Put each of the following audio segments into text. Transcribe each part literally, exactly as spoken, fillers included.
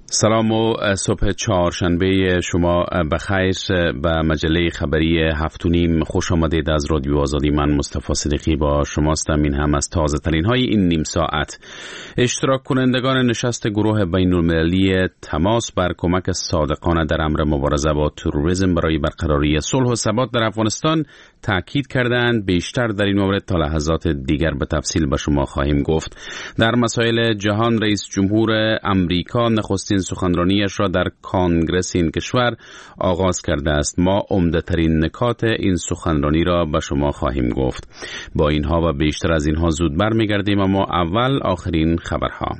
سلام و صبح چهارشنبه شما بخیر. به مجله خبری هفت و نیم خوش آمدید. از رادیو آزادی من مصطفی صدیقی با شماستم. این هم از تازه ترین های این نیم ساعت. اشتراک کنندگان نشست گروه بین المللی تماس بر کمک صادقانه در امر مبارزه با تروریسم برای برقراری صلح و ثبات در افغانستان تاکید کردند. بیشتر در این مورد تا لحظات دیگر به تفصیل به شما خواهیم گفت. در مسائل جهان، رئیس جمهور امریکا نخستین سخنرانیش را در کانگرس این کشور آغاز کرده است. ما عمده‌ترین نکات این سخنرانی را به شما خواهیم گفت. با اینها و بیشتر از اینها زود برمیگردیم، اما اول آخرین خبرها.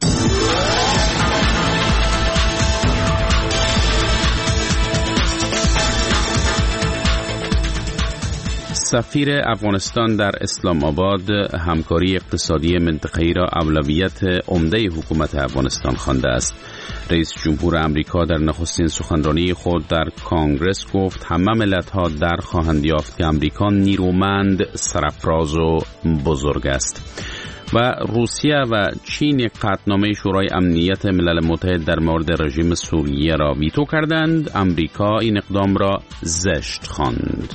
سفیر افغانستان در اسلام آباد همکاری اقتصادی منطقه‌ای را اولویت عمده حکومت افغانستان خوانده است. رئیس جمهور امریکا در نخستین سخنرانی خود در کانگرس گفت همه ملت‌ها در خواهند یافت که امریکا نیرومند، سرافراز و بزرگ است. و روسیه و چین قطعنامه شورای امنیت ملل متحد در مورد رژیم سوریه را ویتو کردند. امریکا این اقدام را زشت خواند.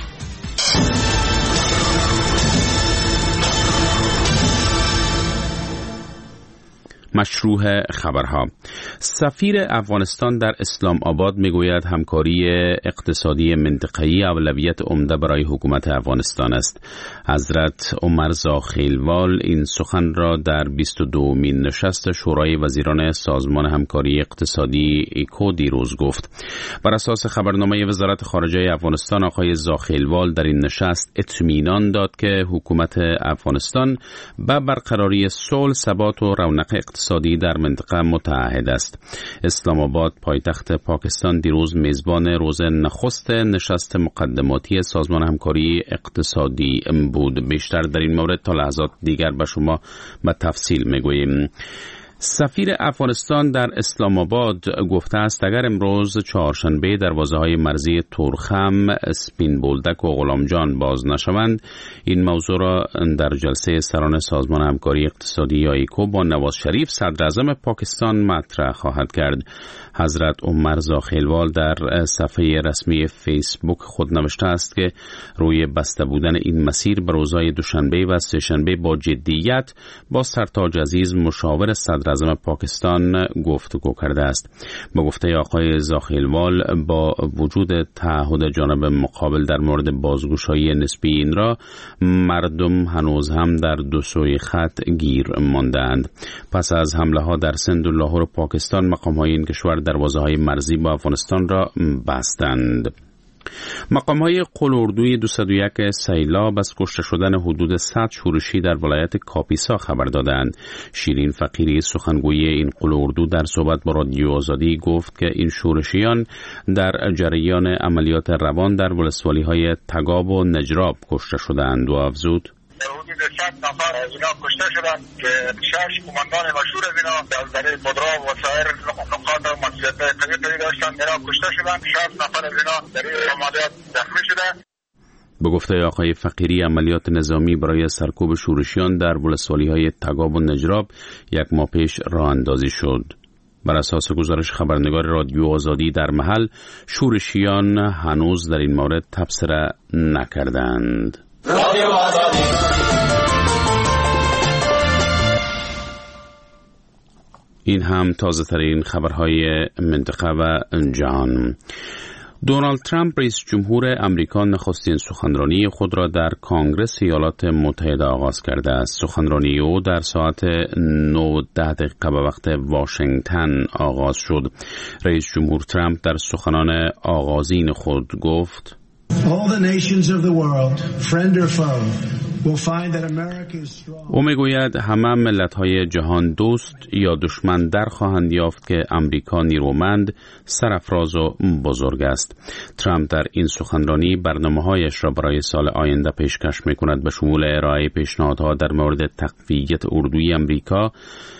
مشروع خبرها. سفیر افغانستان در اسلام آباد میگوید همکاری اقتصادی منطقه‌ای اولویت عمده برای حکومت افغانستان است. حضرت عمر زاخیلوال این سخن را در بیست و دومین نشست شورای وزیران سازمان همکاری اقتصادی ایکو دیروز گفت. بر اساس خبرنامه وزارت خارجه افغانستان، آقای زاخیلوال در این نشست اطمینان داد که حکومت افغانستان به برقراری صلح، ثبات و رونق اقتصادی در منطقه متعهد است. اسلام آباد پایتخت پاکستان دیروز میزبان روز نخست نشست مقدماتی سازمان همکاری اقتصادی بود. بیشتر در این مورد تا لحظات دیگر به شما به تفصیل میگوییم. سفیر افغانستان در اسلام آباد گفته است اگر امروز چهارشنبه دروازه‌های مرزی تورخم، سپین بولدک و غلامجان باز نشوند، این موضوع را در جلسه سران سازمان همکاری اقتصادی یا ایکو با نواز شریف صدر اعظم پاکستان مطرح خواهد کرد. حضرت عمر زاخیلوال در صفحه رسمی فیسبوک خود نوشته است که روی بسته بودن این مسیر به روزهای دوشنبه و سه‌شنبه با جدیت با سرتاج عزیز مشاور صدر اعظم پاکستان گفتگو کرده است. با گفته آقای زاخیلوال، با وجود تعهد جانب مقابل در مورد بازگشایی نسبی این را، مردم هنوز هم در دو سوی خط گیر ماندند. پس از حمله ها در سند و لاهور پاکستان، مقام های این کشور دروازه های مرزی با افغانستان را بستند. مقام های قلاردوی دویست و یک سیلاب از کشته شدن حدود صد شورشی در ولایت کاپیسا خبر دادند. شیرین فقیری سخنگوی این قلاردو در صحبت با رادیو آزادی گفت که این شورشیان در جریان عملیات روان در ولسوالی های تگاب و نجراب کشته شدند و افزود حدود صد نفر از اینا کشته شدند که شش قماندان مشهور از اینا در بدرا و سایر نقاط مسئولیت قوی قوی داشتن، اینا کشته شدند. شش نفر از اینا در این عملیات زخمی شدند. به گفته آقای فقیری، عملیات نظامی برای سرکوب شورشیان در ولسوالی های تگاب و نجراب یک ماه پیش راه اندازی شد. بر اساس گزارش خبرنگار رادیو آزادی در محل، شورشیان هنوز در این مورد تبصره نکردند. رادیو آزادی. این هم تازه ترین خبرهای منطقه و جهان. دونالد ترامپ رئیس جمهور امریکا نخستین سخنرانی خود را در کانگرس ایالات متحده آغاز کرده است. سخنرانی او در ساعت نه و ده دقیقه به وقت واشنگتن آغاز شد. رئیس جمهور ترامپ در سخنان آغازین خود گفت او میگوید همه ملت‌های جهان دوست یا دشمن در خواهند یافت که امریکا نیرومند، سرافراز و بزرگ است. ترامپ در این سخنرانی برنامه‌هایش را برای سال آینده پیشکش می‌کند، به شمول ارائه پیشنهادها در مورد تقویت اردوی امریکا،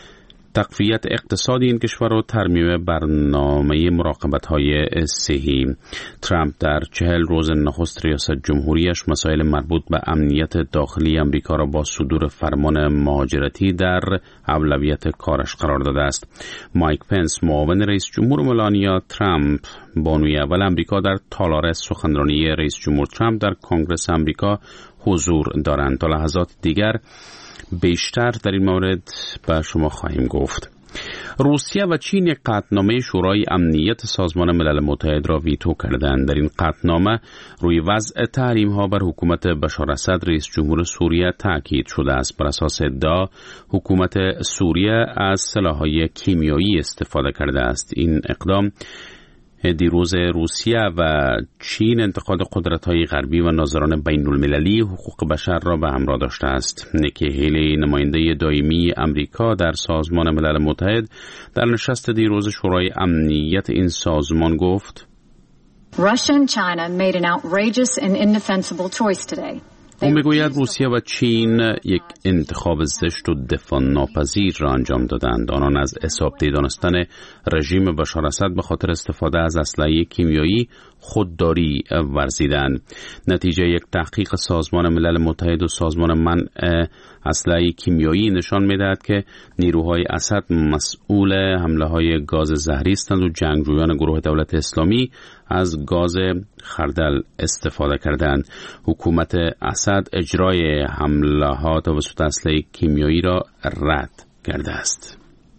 تقویت اقتصادی این کشور و ترمیم برنامه مراقبت‌های صحی. ترامپ در چهل روز نخست ریاست جمهوریش مسائل مربوط به امنیت داخلی امریکا را با صدور فرمان مهاجرتی در اولویت کارش قرار داده است. مایک پنس معاون رئیس جمهور ملانیا ترامپ بانوی اول امریکا در تالار سخنرانی رئیس جمهور ترامپ در کنگره امریکا حضور دارند. تا لحظات دیگر بیشتر در این مورد به شما خواهیم گفت. روسیه و چین یک قطعنامه شورای امنیت سازمان ملل متحد را ویتو کردند. در این قطعنامه روی وضع تحریم‌ها بر حکومت بشار اسد رئیس جمهور سوریه تاکید شده است. بر اساس ادعا حکومت سوریه از سلاح‌های کیمیایی استفاده کرده است. این اقدام دیروز روسیه و چین انتقاد قدرت‌های غربی و ناظران بین‌المللی حقوق بشر را به همراه داشته است. نیکی هیلی نماینده دائمی امریکا در سازمان ملل متحد در نشست دیروز شورای امنیت این سازمان گفت: Russia and China made an outrageous and indefensible choice today. او میگوید روسیه و چین یک انتخاب زشت و دفاع ناپذیر را انجام دادند. آنان از حسابدهی دانستن رژیم بشار اسد به خاطر استفاده از اسلحه کیمیایی خودداری ورزیدند. نتیجه یک تحقیق سازمان ملل متحد و سازمان منع اسلحه کیمیایی نشان می‌دهد که نیروهای اسد مسئول حمله‌های گاز زهری هستند و جنگجویان گروه دولت اسلامی از گاز خردل استفاده کردند. حکومت اسد اجرای حملات توسط اسلحه کیمیایی را رد کرده است.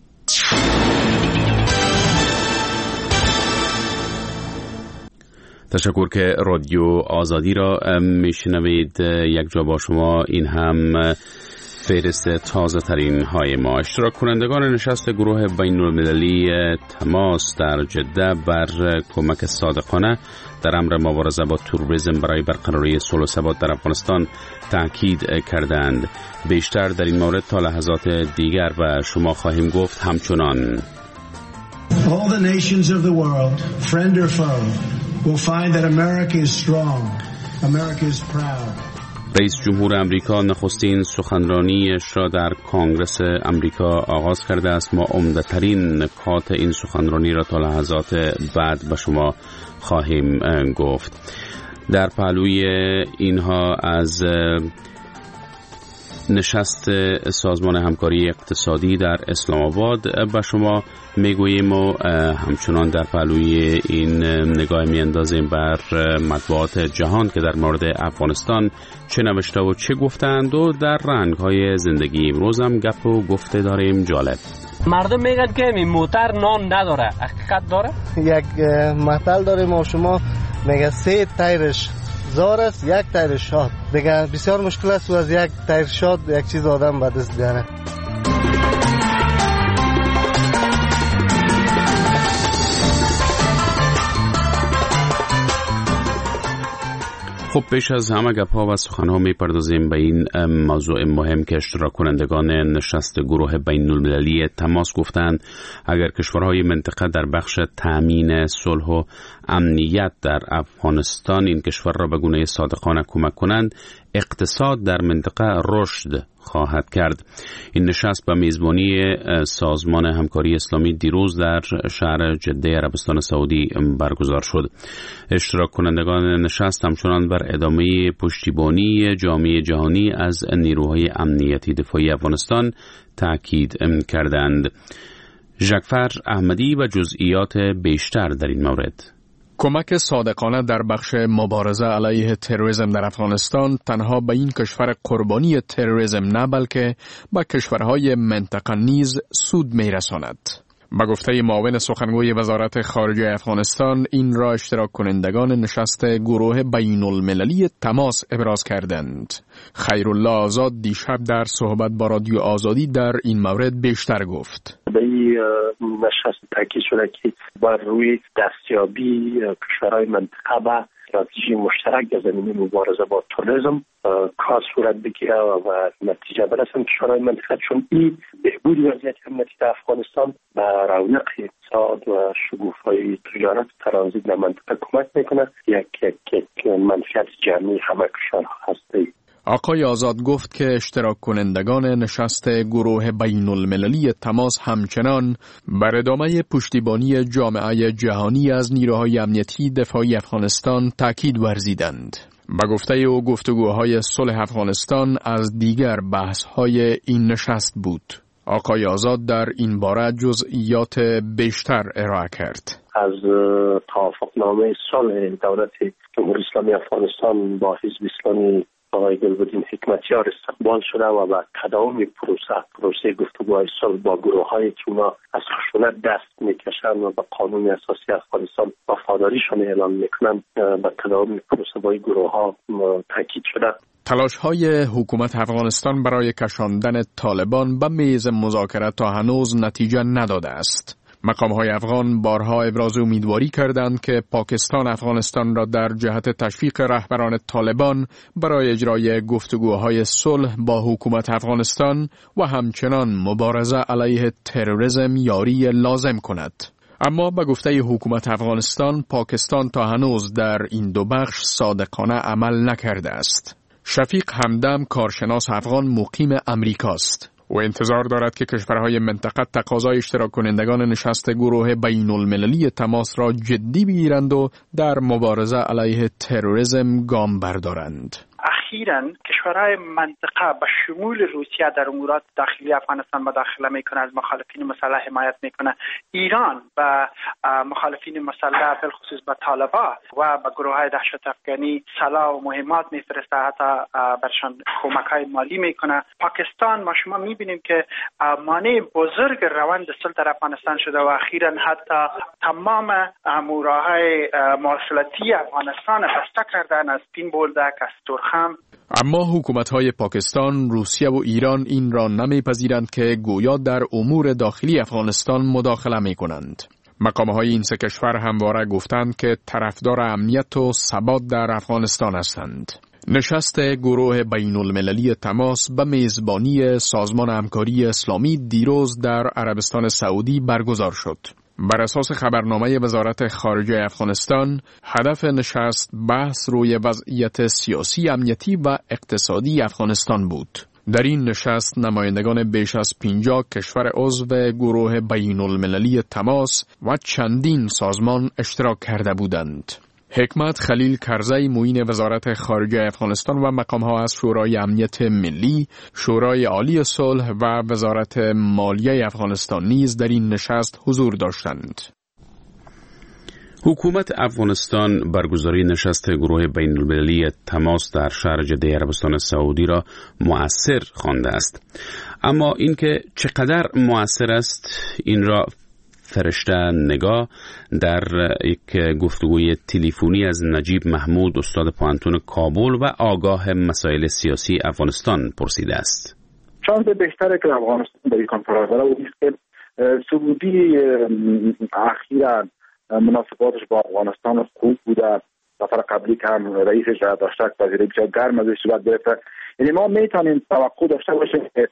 تشکر که رادیو آزادی را میشنوید. یک جا با شما این هم فهرست تازه ترین های ما. اشتراک کنندگان نشست گروه بین المللی تماس در جده بر کمک صادقانه در امر مبارزه با تروریسم برای برقراری صلح و ثبات در افغانستان تاکید کردند. بیشتر در این مورد تا لحظات دیگر و شما خواهیم گفت. همچنان All the nations of the world, friend or foe, will find that America is strong. America is proud. رئیس جمهور امریکا نخستین سخنرانیش را در کنگره امریکا آغاز کرده است. ما عمده‌ترین نکات این سخنرانی را تا لحظات بعد به شما خواهیم گفت. در پهلوی اینها از نشست سازمان همکاری اقتصادی در اسلام آباد به شما میگوییم و همچنان در پهلوی این نگاه میاندازیم بر مطبوعات جهان که در مورد افغانستان چه نوشته و چه گفتند و در رنگ‌های زندگی امروز هم گپ و گفته داریم جالب. مردم میگن که این موتر نان نداره، حقیقت داره؟ یک مثل داریم ما شما میگه سه تایرش زار است یک تایر شاد. دیگه بسیار مشکل است و از یک تایر شاد یک چیز آدم به دست بیاره. خب پیش از همه گپ‌ها و سخن‌ها می‌پردازیم به این موضوع مهم که اشتراک کنندگان نشست گروه بین‌المللی تماس گفتند اگر کشورهای منطقه در بخش تأمین صلح و امنیت در افغانستان این کشور را به گونه صادقانه کمک کنند، اقتصاد در منطقه رشد خواهد کرد. این نشست به میزبانی سازمان همکاری اسلامی دیروز در شهر جده عربستان سعودی برگزار شد. اشتراک کنندگان نشست همچنان بر ادامه پشتیبانی جامعه جهانی از نیروهای امنیتی دفاعی افغانستان تاکید کردند. ژکفر احمدی و جزئیات بیشتر در این مورد. کمک صادقانه در بخش مبارزه علیه تروریسم در افغانستان تنها به این کشور قربانی تروریسم نه بلکه به کشورهای منطقه نیز سود می‌رساند. با گفته معاون سخنگوی وزارت خارجه افغانستان این را اشتراک کنندگان نشست گروه بین المللی تماس ابراز کردند. خیرالله آزاد دیشب در صحبت با رادیو آزادی در این مورد بیشتر گفت. به این نشست تاکید شده که بر روی دستیابی کشورهای منطقه به استراتژی مشترک در زمینه مبارزه با تروریسم کار صورت بگیره و نتیجه برسند کشورهای منطقه، چون این بهبود وضعیت امنیتی در افغانستان به رونق اقتصاد و شگوفایی تجارت ترانزیت در منطقه کمک میکنه. یک یک یک منفعت جمعی همه کشورها هستی. آقای آزاد گفت که اشتراک کنندگان نشست گروه بین المللی تماس همچنان بر ادامه پشتیبانی جامعه جهانی از نیروهای امنیتی دفاعی افغانستان تاکید ورزیدند. به گفته او گفتگوهای صلح افغانستان از دیگر بحث‌های این نشست بود. آقای آزاد در این باره جزئیات بیشتر ارائه کرد. از توافقنامه صلح دولت جمهوری اسلامی افغانستان با حزب اسلامی آقای گلبدین حکمتیار استقبال شده و به تداوم پروسه پروسه گفتگوهای صلح با گروه‌هایی که اونا از خشونت دست میکشن و به قانون اساسی افغانستان وفاداریشان اعلام میکنن به تداوم پروسه با این گروه‌ها تاکید شده. تلاش‌های حکومت افغانستان برای کشاندن طالبان به میز مذاکره تا هنوز نتیجه نداده است. مقام‌های افغان بارها ابراز امیدواری کردند که پاکستان افغانستان را در جهت تشویق رهبران طالبان برای اجرای گفتگوهای صلح با حکومت افغانستان و همچنان مبارزه علیه تروریسم یاری لازم کند. اما به گفته حکومت افغانستان، پاکستان تا هنوز در این دو بخش صادقانه عمل نکرده است. شفیق همدم کارشناس افغان مقیم امریکاست. و انتظار دارد که کشورهای منطقه تقاضای اشتراک کنندگان نشست گروه بین المللی تماس را جدی بگیرند و در مبارزه علیه تروریسم گام بردارند. اخیراً کشورهای منطقه به شمول روسیه در امورات داخلی افغانستان مداخله میکنه، از مخالفین مسلح حمایت میکنه. ایران به مخالفین مسلح بالخصوص به طالبان و به گروههای دهشت افغانی سلاح و مهمات میفرسته، حتی برشان کمک‌های مالی میکنه. پاکستان ما شما میبینیم که مانع بزرگ روند صلح در افغانستان شده و اخیراً حتی تمام راههای مواصلاتی افغانستان بسته کردن، از پین بولدک، از تورخم. اما حکومت‌های پاکستان، روسیه و ایران این را نمی‌پذیرند که گویا در امور داخلی افغانستان مداخله می‌کنند. مقام‌های این سه کشور همواره گفتند که طرفدار امنیت و ثبات در افغانستان هستند. نشست گروه بین المللی تماس به میزبانی سازمان همکاری اسلامی دیروز در عربستان سعودی برگزار شد. بر اساس خبرنامه وزارت خارجه افغانستان، هدف نشست بحث روی وضعیت سیاسی، امنیتی و اقتصادی افغانستان بود. در این نشست نمایندگان بیش از پنجاه کشور عضو گروه بین المللی تماس و چندین سازمان اشتراک کرده بودند. حکمت خلیل کرزی معین وزارت خارجه افغانستان و مقام‌ها از شورای امنیت ملی، شورای عالی صلح و وزارت مالیه افغانستان نیز در این نشست حضور داشتند. حکومت افغانستان برگزاری نشست گروه بین المللی تماس در شهر جده عربستان سعودی را مؤثر خوانده است. اما اینکه چقدر مؤثر است این را فرشته نگاه در یک گفتگوی تلفنی از نجیب محمود، استاد پوهنتون کابل و آگاه مسائل سیاسی افغانستان پرسیده است. شانس بهتره که افغانستان در این کنفرانس را و که سعودی اخیراً مناسباتش با افغانستان خوب بوده. سفر قبلی که هم رئیسش را داشته که وزیر بسیار گرم ازش صورت گرفته. یعنی ما میتونیم توقع داشته باشیم که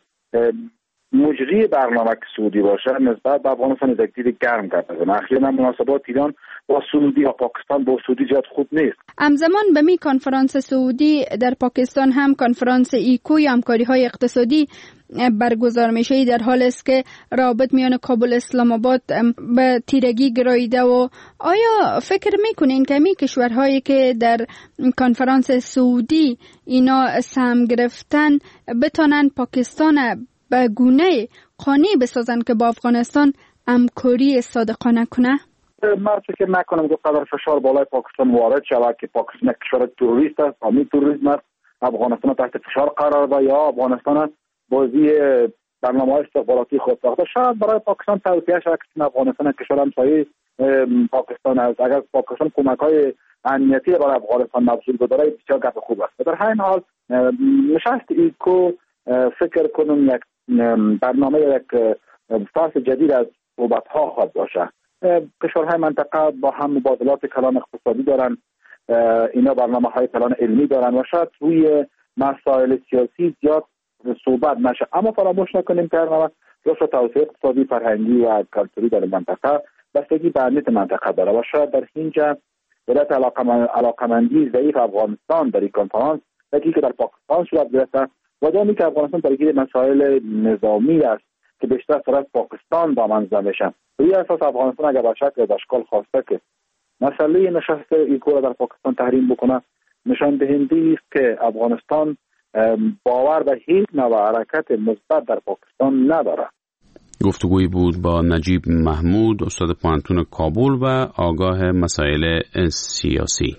مجری برنامه که سعودی باشه نسبت به افغانستان یک دید گرم کرده. اخیراً مناسبات ایران با سعودی یا پاکستان با سعودی زیاد خوب نیست. همزمان به می کنفرانس سعودی در پاکستان هم کنفرانس ایکو یا همکاری های اقتصادی برگزار میشه، در حال است که رابط میان کابل اسلام آباد به تیرگی گراییده. و آیا فکر میکنین که می کشورهایی که در کنفرانس سعودی اینا سهم گرفتن بتونن پاکستان به گونه قانع بسازن که با افغانستان همکاری صادقانه کنه؟ من فکر نکنم که قدر فشار بالای پاکستان وارد شود که پاکستان کشور تروریست است، حامی تروریسم است، افغانستان تحت فشار قرار داد یا افغانستان بازی برنامه‌های استخباراتی خود ساخته. شاید برای پاکستان توصیه شود که افغانستان کشور همسایه پاکستان است. اگر پاکستان کمک‌های امنیتی برای افغانستان مبذول بداره بسیار گپ خوب است. در همین حال نشست ایکو فکر کنم یک برنامه یک فصل جدید از صحبت‌ها خواهد باشه. کشورهای منطقه با هم مبادلات کلان اقتصادی دارن، اینا برنامه‌های کلان علمی دارن و شاید روی مسائل سیاسی زیاد صحبت نشه. اما فراموش نکنیم که هر رشد توسعه اقتصادی، فرهنگی و کلتوری در منطقه بستگی به امنیت منطقه داره و شاید در اینجا ولایت علاقمندی ضعیف افغانستان در این کنفرانس یکی که در پاکستان صورت گرفته و دومی که افغانستان درگیر مسائل نظامی است که بیشتر سر از پاکستان دامنزده میشن. روی اساس افغانستان اگر به شکل از اشکال خواسته که مسئله نشست ایکو را در پاکستان تحریم بکنه، نشان دهنده است که افغانستان باور به هیچ نوع حرکت مثبت در پاکستان نداره. گفتگویی بود با نجیب محمود، استاد پوهنتون کابل و آگاه مسائل سیاسی.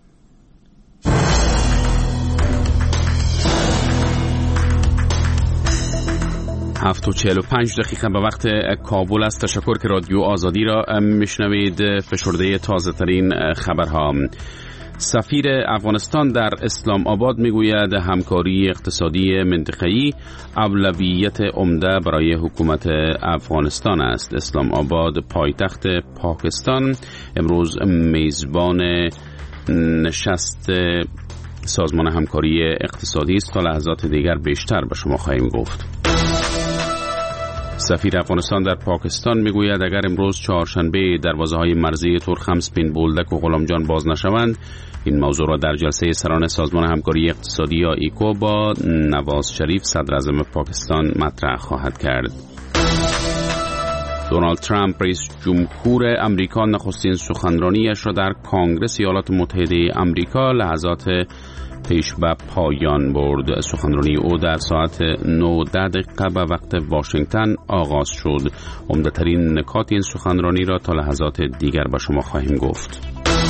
هفت و چهل و پنج دقیقه به وقت کابل است. تشکر که رادیو آزادی را میشنوید. فشرده تازه ترین خبرها. سفیر افغانستان در اسلام آباد میگوید همکاری اقتصادی منطقه‌ای اولویت عمده برای حکومت افغانستان است. اسلام آباد پایتخت پاکستان امروز میزبان نشست سازمان همکاری اقتصادی است. تا لحظات دیگر بیشتر به شما خواهیم گفت. سفیر افغانستان در پاکستان میگوید اگر امروز چهارشنبه دروازه‌های مرزی تورخم، سپین بولدک و غلامجان باز نشوند، این موضوع را در جلسه سران سازمان همکاری اقتصادی یا ایکو با نواز شریف صدر اعظم پاکستان مطرح خواهد کرد. دونالد ترامپ رئیس جمهور امریکا نخستین سخنرانیش را در کنگره ایالات متحده امریکا لحظات پیش به پایان برد. سخنرانی او در ساعت نه و ده دقیقه به وقت واشنگتن آغاز شد. عمده‌ترین نکات این سخنرانی را تا لحظات دیگر به شما خواهیم گفت.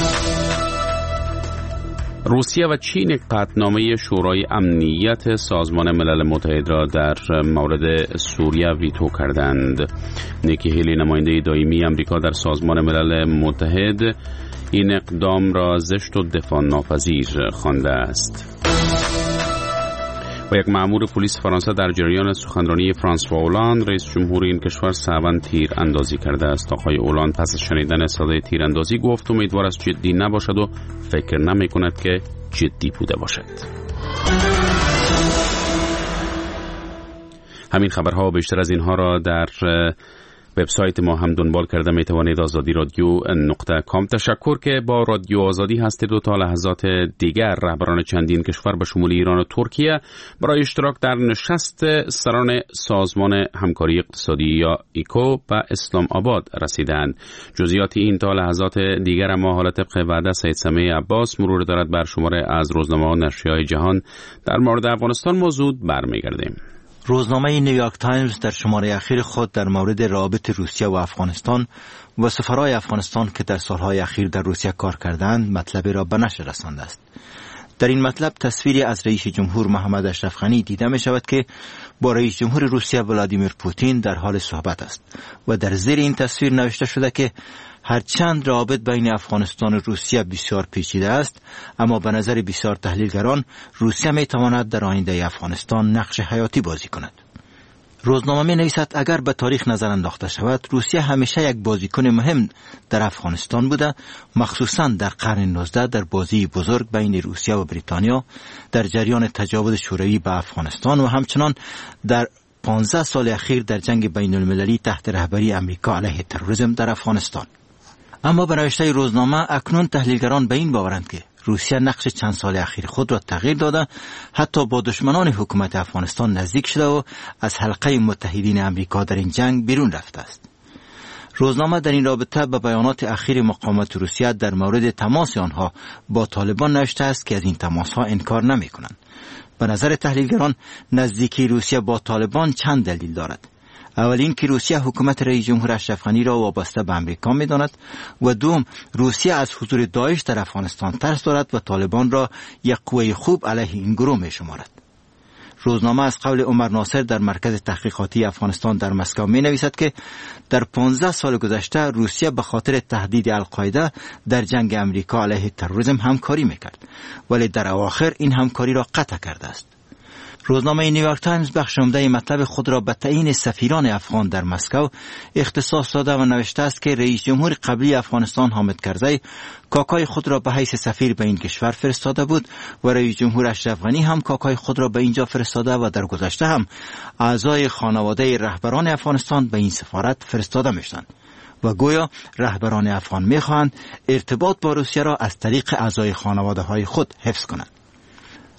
روسیه و چین قطعنامه شورای امنیت سازمان ملل متحد را در مورد سوریه ویتو کردند. نیکی هیلی، نماینده دائمی امریکا در سازمان ملل متحد، این اقدام را زشت و دفاع ناپذیر خوانده است. و یک مأمور پلیس فرانسه در جریان سخنرانی فرانسوا اولاند رئیس جمهور این کشور سوند تیر اندازی کرده است. آقای اولاند پس از شنیدن صدای تیر اندازی گفت امیدوار است جدی نباشد و فکر نمی کند که جدی بوده باشد. همین خبرها و بیشتر از اینها را در وبسایت ما هم دنبال کرده می توانید. آزادی رادیو نقطه کام. تشکر که با رادیو آزادی هستید و تا لحظات دیگر رهبران چندین کشور به شمول ایران و ترکیه برای اشتراک در نشست سران سازمان همکاری اقتصادی یا ایکو به اسلام آباد رسیدند. جزئیات این تا لحظات دیگر ما حالا طبق وعده سید سمیع عباس مرور دارد بر شماره از روزنامه ها نشریه‌های جهان در مورد افغانستان موضوع برمیگردیم. روزنامه نیویورک تایمز در شماره اخیر خود در مورد روابط روسیه و افغانستان و سفرای افغانستان که در سالهای اخیر در روسیه کار کردند مطلب را به نشر رسانده است. در این مطلب تصویری از رئیس جمهور محمد اشرف غنی دیده می شود که با رئیس جمهور روسیه ولادیمیر پوتین در حال صحبت است و در زیر این تصویر نوشته شده که هرچند روابط بین افغانستان و روسیه بسیار پیچیده است، اما به نظر بسیار تحلیلگران روسیه می تواند در آینده افغانستان نقش حیاتی بازی کند. روزنامه می نویسد اگر به تاریخ نظر انداخته شود، روسیه همیشه یک بازیکن مهم در افغانستان بوده، مخصوصاً در قرن نوزدهم در بازی بزرگ بین روسیه و بریتانیا در جریان تجاوز شوروی به افغانستان و همچنان در پانزده سال اخیر در جنگ بین المللی تحت رهبری امریکا علیه تروریسم در افغانستان. اما به نوشته روزنامه اکنون تحلیلگران به این باورند که روسیه نقش چند سال اخیر خود را تغییر داده، حتی با دشمنان حکومت افغانستان نزدیک شده و از حلقه متحدین امریکا در این جنگ بیرون رفته است. روزنامه در این رابطه به بیانات اخیر مقامات روسیه در مورد تماس آنها با طالبان نوشته است که از این تماس‌ها انکار نمی‌کنند. به نظر تحلیلگران نزدیکی روسیه با طالبان چند دلیل دارد. اول این که روسیه حکومت رئیس جمهور اشرف غنی را وابسته به امریکا می‌داند و دوم روسیه از حضور داعش در افغانستان ترس دارد و طالبان را یک قوه خوب علیه این گروه می‌شمارد. روزنامه از قول عمر ناصر در مرکز تحقیقاتی افغانستان در مسکو می‌نویسد که در پانزده سال گذشته روسیه به خاطر تهدید القاعده در جنگ امریکا علیه تروریسم همکاری می‌کرد، ولی در اواخر این همکاری را قطع کرده است. روزنامه نیویورک تایمز بخش عمده مطلب خود را به تعیین سفیران افغان در مسکو اختصاص داده و نوشته است که رئیس جمهور قبلی افغانستان حامد کرزی کاکای خود را به حیث سفیر به این کشور فرستاده بود و رئیس جمهور اشرف غنی هم کاکای خود را به اینجا فرستاده و در گذشته هم اعضای خانواده رهبران افغانستان به این سفارت فرستاده میشدند و گویا رهبران افغان میخواهند ارتباط با روسیه را از طریق اعضای خانواده های خود حفظ کنند.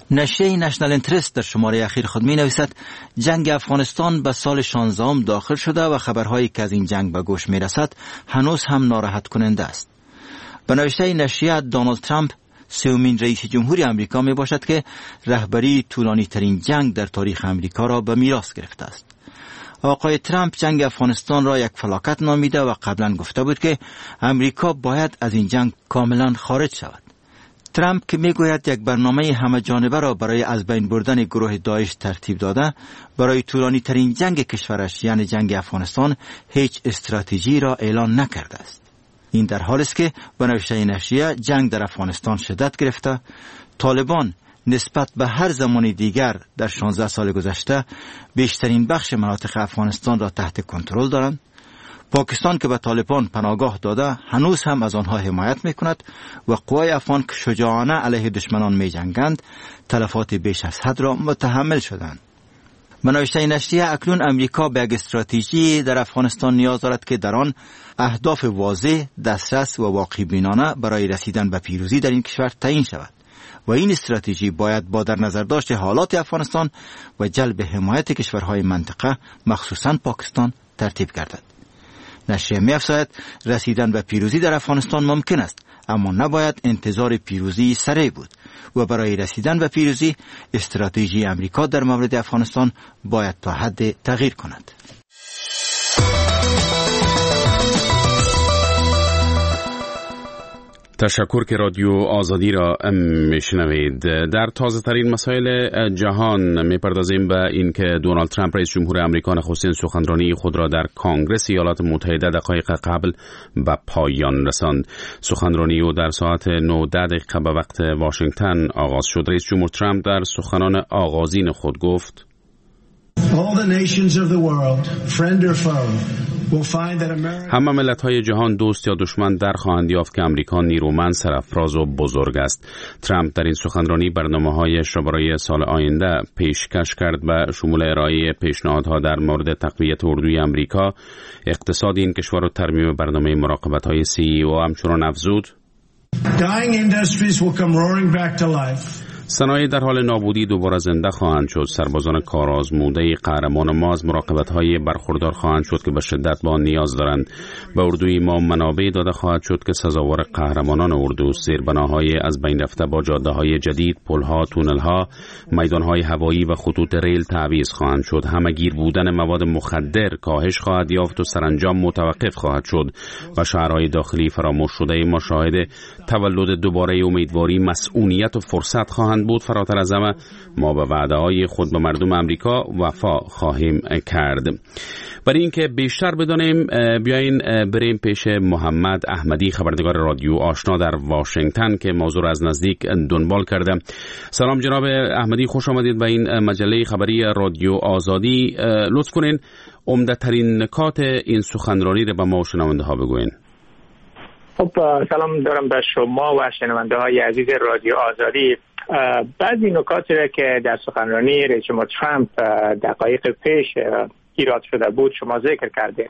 نشریه نشنال اینترست در شماره اخیر خود می نویسد جنگ افغانستان به سال شانزدهم داخل شده و خبرهایی که از این جنگ به گوش می رسد هنوز هم ناراحت کننده است. به نوشته نشریه دونالد ترامپ سومین رئیس جمهوری امریکا می باشد که رهبری طولانی ترین جنگ در تاریخ امریکا را به میراث گرفته است. آقای ترامپ جنگ افغانستان را یک فلاکت نامیده و قبلا گفته بود که امریکا باید از این جنگ کاملا خارج شود. ترامپ که میگوید یک برنامه همه جانبه را برای از بین بردن گروه داعش ترتیب داده، برای طولانی ترین جنگ کشورش یعنی جنگ افغانستان هیچ استراتژی را اعلان نکرده است. این در حالی است که به نوشته نشریه جنگ در افغانستان شدت گرفته، طالبان نسبت به هر زمان دیگر در شانزده سال گذشته بیشترین بخش مناطق افغانستان را تحت کنترل دارند. پاکستان که به طالبان پناهگاه داده هنوز هم از آنها حمایت میکند و قوای افغان که شجاعانه علیه دشمنان می جنگند تلفات بیش از حد را متحمل شدند. به نوشته نشریه اکنون امریکا به یک استراتژی در افغانستان نیاز دارد که در آن اهداف واضح، دسترس و واقع بینانه برای رسیدن به پیروزی در این کشور تعیین شود و این استراتژی باید با در نظر داشت حالات افغانستان و جلب حمایت کشورهای منطقه مخصوصاً پاکستان ترتیب گردد. نشریه می‌افزاید رسیدن به پیروزی در افغانستان ممکن است، اما نباید انتظار پیروزی سریع بود و برای رسیدن به پیروزی استراتژی امریکا در مورد افغانستان باید تا حد تغییر کند. تشکر که رادیو آزادی را میشنوید. در تازه ترین مسائل جهان میپردازیم به این که دونالد ترامپ رئیس جمهور آمریکا نخستین سخنرانی خود را در کنگره ایالات متحده دقایق قبل به پایان رساند. سخنرانی او در ساعت نه دقیقه به وقت واشنگتن آغاز شد. رئیس جمهور ترامپ در سخنان آغازین خود گفت: All the nations of the world, friend or foe, will find that America... همه ملت‌های جهان دوست یا دشمن در خواهند یافت که امریکا نیرومند، سرافراز و بزرگ است. ترامپ در این سخنرانی برنامه‌هایش را برای سال آینده پیشکش کرد به شمول ارائه پیشنهادها در مورد تقویت اردوی امریکا، اقتصاد این کشور و ترمیم برنامه مراقبت‌های سی ای او. همچنان افزود: Dying industries will come roaring back to life. صنایع در حال نابودی دوباره زنده خواهند شد. سربازان کارآزموده قهرمان ما از مراقبت‌های برخوردار خواهند شد که به شدت با نیاز دارند. به اردوی ما منابع داده خواهد شد که سزاوار قهرمانان اردو. زیربناهای از بین رفته با جاده‌های جدید، پل‌ها، تونل‌ها، میدان‌های هوایی و خطوط ریل تعویض خواهند شد. همه‌گیر بودن مواد مخدر کاهش خواهد یافت و سرانجام متوقف خواهد شد و شهرهای داخلی فراموش شده ما شاهد تولد دوباره امیدواری، مسئولیت و فرصت خواهند بود. فراتر از همه ما به وعده‌های خود به مردم امریکا وفا خواهیم کرد. برای اینکه بیشتر بدانیم بیاین بریم پیش محمد احمدی، خبرنگار رادیو آشنا در واشنگتن که موضوع را از نزدیک دنبال کرده. سلام جناب احمدی، خوش آمدید به این مجله خبری رادیو آزادی. لطف کنین عمده ترین نکات این سخنرانی را به ما و شنونده ها بگوین. خب سلام دارم به شما و شنونده های عزیز رادیو آزادی. بعضی نکاتی را که در سخنرانی رئیس جمهور ترامپ دقایق پیش ایراد شده بود شما ذکر کردیم.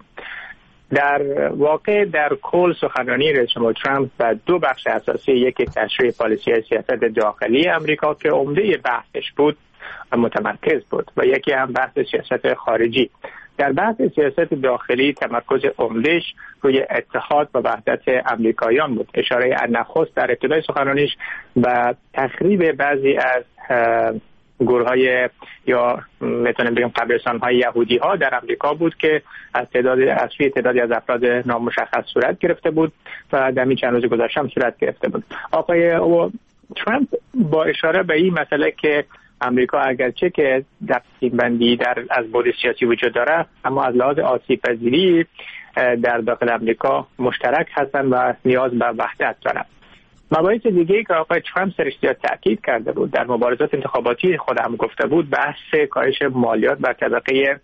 در واقع در کل سخنرانی رئیس جمهور ترامپ به دو بخش اساسی، یکی تشریح پالیسی سیاست داخلی امریکا که عمده بحثش بود متمرکز بود و یکی هم بحث سیاست خارجی. در بحث سیاست داخلی تمرکز عمده‌اش روی اتحاد و وحدت امریکاییان بود. اشاره نخست در ابتدای سخنرانیش به تخریب بعضی از گروه‌های یا میتونیم بگیم قبرستان‌های یهودی‌ها در امریکا بود که از تعداد از سوی تعدادی از افراد نامشخص صورت گرفته بود و در این چند روز گذشته هم صورت گرفته بود. آقای ترامپ با اشاره به این مسئله که امریکا اگرچه که تقسیم بندی در از بعد سیاسی وجود داره، اما از لحاظ آسیب پذیری در داخل امریکا مشترک هستند و نیاز به وحدت دارند. مباحث دیگه‌ای که آقای ترامپ سرش زیاد تاکید کرده بود در مبارزات انتخاباتی خود هم گفته بود بحث کاهش مالیات بر طبقه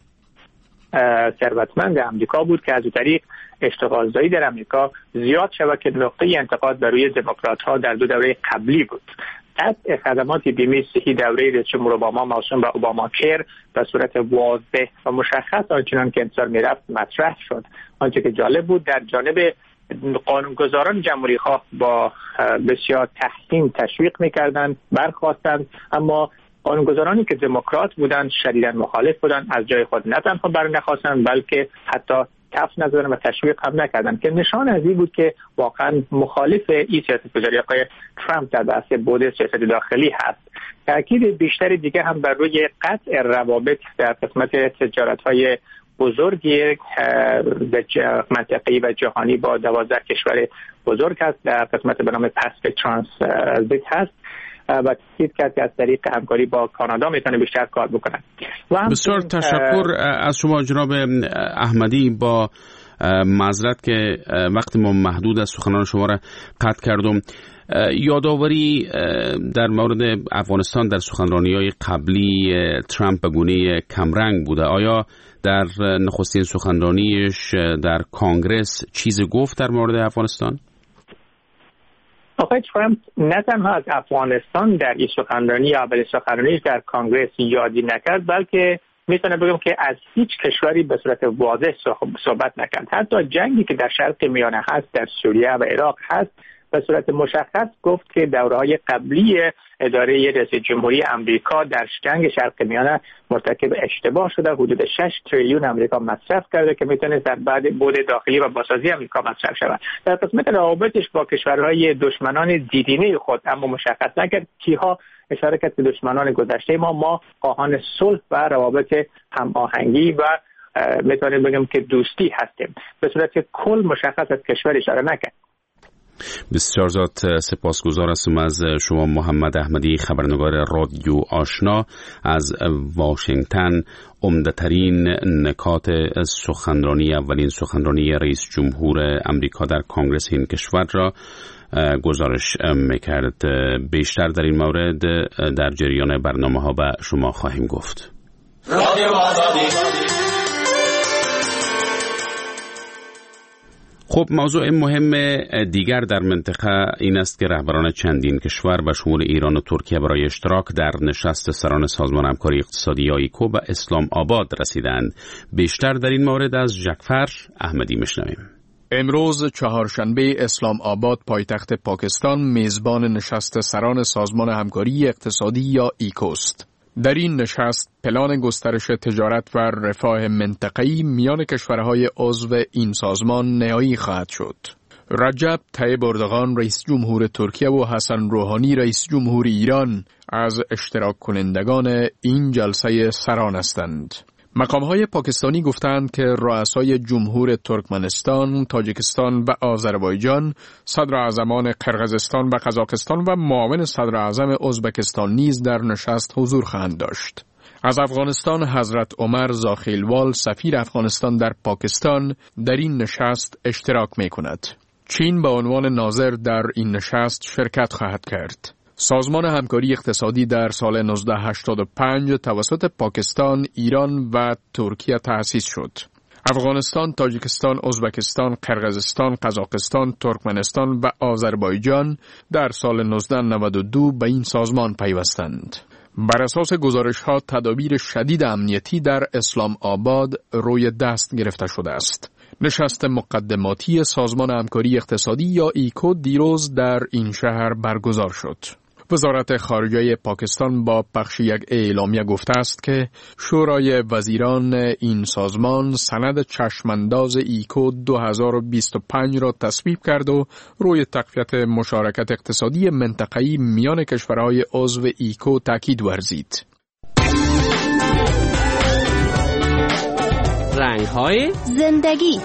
ثروتمند امریکا بود که از اون طریق اشتغالزایی در امریکا زیاد شود که نقطه انتقاد بر روی دموکرات‌ها در دو دوره قبلی بود. قطع خدمات بیمه صحی دوره رئیس جمهور اوباما موسوم به اوباما کیر به صورت واضح و مشخص آنچنان که انتظار می‌رفت مطرح شد. آنچه که جالب بود در جانب قانونگذاران جمهوری خواه با بسیار تحسین تشویق میکردند، برخواستند، اما قانونگذارانی که دموکرات بودند شدیداً مخالف بودند، از جای خود نه تنها برنخواستند بلکه حتی کف نزدن و تشویق هم نکردن که نشان از این بود که واقعا مخالف این سیاستگذاری آقای ترامپ در بحث بود سیاست داخلی هست. تاکید بیشتری دیگه هم بر روی قطع روابط در قسمت تجارت‌های بزرگی منطقه‌ای و جهانی با دوازده کشور بزرگ هست در قسمت به نام پاسفیک ترانزیت هست و تاکید کرد که از طریق همکاری با کانادا میتونه بیشتر کار بکنن. بسیار تشکر از شما جناب احمدی. با معذرت که وقت ما محدود است سخنان شما را قطع کردم. یادآوری در مورد افغانستان در سخنرانی‌های قبلی ترامپ به گونه کمرنگ بوده. آیا در نخستین سخنرانیش در کانگرس چیزی گفت در مورد افغانستان؟ آقای ترامپ نه تنها از افغانستان در این سخنرانی یا اولین سخنرانیش در کانگرس یادی نکرد، بلکه میتونه بگم که از هیچ کشوری به صورت واضح صحبت نکرد. حتی جنگی که در شرق میانه هست، در سوریه و عراق هست، به صورت مشخص گفت که دوره‌های قبلی اداره رئیس جمهوری امریکا در جنگ شرق میانه مرتکب اشتباه شده، حدود شش تریلیون امریکا مصرف کرده که میتونه در بعد بود داخلی و بازسازی امریکا مصرف شود. در قسمت روابطش با کشورهای دشمنان دیدینه خود اما مشخص نکرد کیها، اشاره کرد به دشمنان گذشته ما ما خواهان صلح و روابط هماهنگی و میتونیم بگم که دوستی هستیم. به صورت کل مشخص از کشور اشاره نکرد. بسیار زیاد سپاسگزار هستم از شما محمد احمدی، خبرنگار رادیو آشنا از واشنگتن. عمده‌ترین نکات سخنرانی اولین سخنرانی رئیس جمهور امریکا در کانگرس این کشور را گزارش میکرد. بیشتر در این مورد در جریان برنامه ها به شما خواهیم گفت. رادیو آزادی. خب موضوع مهم دیگر در منطقه این است که رهبران چندین کشور به شمول ایران و ترکیه برای اشتراک در نشست سران سازمان همکاری اقتصادی یا ایکو به اسلام آباد رسیدند. بیشتر در این مورد از جعفر احمدی میشنویم. امروز چهارشنبه اسلام آباد پایتخت پاکستان میزبان نشست سران سازمان همکاری اقتصادی یا ایکوست. در این نشست پلان گسترش تجارت و رفاه منطقه‌ای میان کشورهای عضو این سازمان نهایی خواهد شد. رجب طیب اردوغان رئیس جمهور ترکیه و حسن روحانی رئیس جمهور ایران از اشتراک کنندگان این جلسه سران هستند. مقام‌های پاکستانی گفتند که رؤسای جمهور ترکمنستان، تاجیکستان و آذربایجان، صدراعظمان قرقیزستان و قزاقستان و معاون صدراعظم ازبکستان نیز در نشست حضور خواهند داشت. از افغانستان حضرت عمر زاخیلوال سفیر افغانستان در پاکستان در این نشست اشتراک می‌کند. چین به عنوان ناظر در این نشست شرکت خواهد کرد. سازمان همکاری اقتصادی در سال نوزده هشتاد و پنج توسط پاکستان، ایران و ترکیه تأسیس شد. افغانستان، تاجیکستان، ازبکستان، قرقیزستان، قزاقستان، ترکمنستان و آذربایجان در سال نوزده نود و دو به این سازمان پیوستند. بر اساس گزارش‌ها تدابیر شدید امنیتی در اسلام آباد روی دست گرفته شده است. نشست مقدماتی سازمان همکاری اقتصادی یا ایکو دیروز در این شهر برگزار شد. وزارت خارجه پاکستان با پخش یک اعلامیه گفته است که شورای وزیران این سازمان سند چشمانداز ایکو دو هزار و بیست و پنج را تصویب کرد و روی تقویت مشارکت اقتصادی منطقه‌ای میان کشورهای عضو ایکو تاکید ورزید. رنگ‌های زندگی.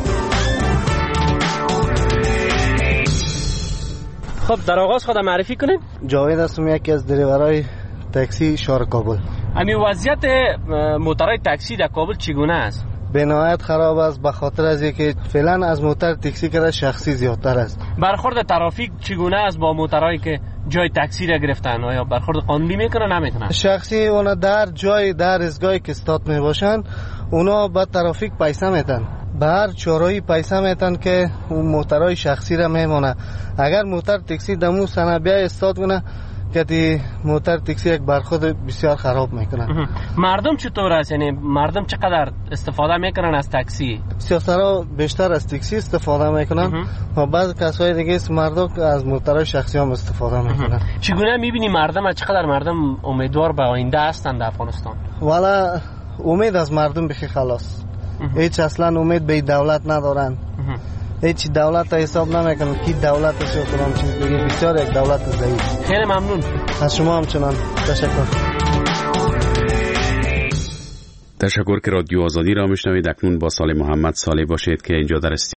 خب در آغاز خودم معرفی کنید. جاوید هستم، یکی از دریورای تاکسی شهر کابل. امی وضعیت موترهای تاکسی در کابل چگونه است؟ به نهایت خراب است، به خاطر از اینکه فعلا از موتر تاکسی کرده شخصی زیادتر است. برخورد ترافیک چگونه است با موترهایی که جای تاکسی را گرفتن؟ آیا برخورد قانونی میکنه نمیکنه؟ شخصی اونا در جای در ازگاهی که استاد میباشن اونا با ترافیک پیسه میتن، به هر چهارایی پیسه میتن که اون موترهای شخصی را میمونه. اگر موتر تاکسی دمو سنه بیای استاد کنه کتی موتر تاکسی یک برخورد بسیار خراب میکنن. مردم چطور است؟ یعنی مردم چقدر استفاده میکنن از تاکسی؟ سیاست‌ها بیشتر از تاکسی استفاده میکنن و بعض کسای دیگه است مردم از موترهای شخصی هم استفاده میکنن. چگونه میبینی مردم چقدر مردم امیدوار به آینده هستند در افغانستان؟ والا امید از مردم بخی خلاص. هیچ اصلا امید به دولت ندارن. هیچ دولت حساب نمیکنن کی دولت است یا کدام چیز دیگه. بسیار یک دولت ضعیف. خیلی ممنون از شما همچنان. تشکر. تشکر که رادیو آزادی را میشنوید. اکنون با صالح محمد صالح باشید که اینجا در